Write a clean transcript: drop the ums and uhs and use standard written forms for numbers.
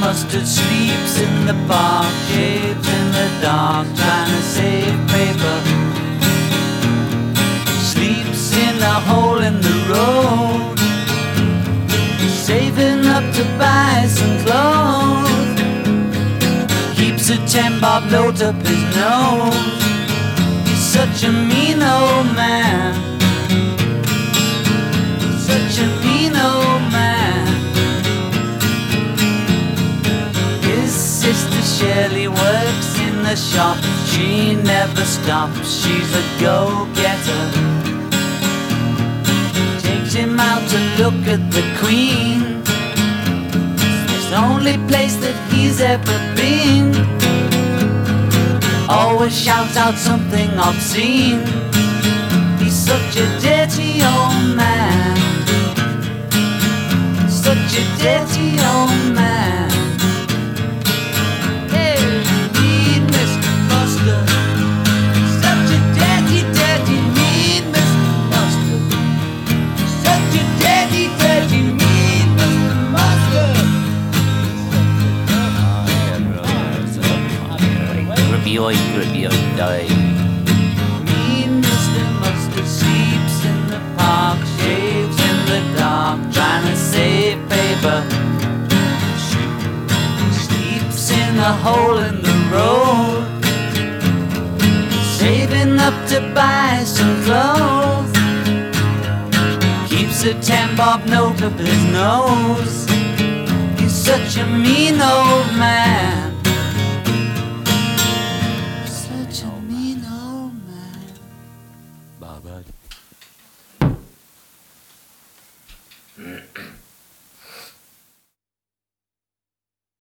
Mustard sleeps in the park, shaves in the dark, trying to save paper. Sleeps in a hole in the road, saving up to buy some clothes. Keeps a 10-bob note up his nose. He's such a mean old man, such a mean old man. His sister Shirley works in the shop. She never stops, she's a go-getter. Takes him out to look at the Queen. It's the only place that he's ever been. Always shouts out something obscene. He's such a dirty old man, such a dirty old man. Hey, mean Mr. Mustard, such a dirty, dirty, mean Mr. Mustard, such a dirty, dirty, mean Mr. Mustard. Grippy oi, die. Mean Mr. Mustard sleeps in the park, shaves in the dark, trying to save paper. Sleeps in a hole in the road, saving up to buy some clothes. Keeps a 10-bob note up his nose. He's such a mean old man, such a mean old man. Bye-bye.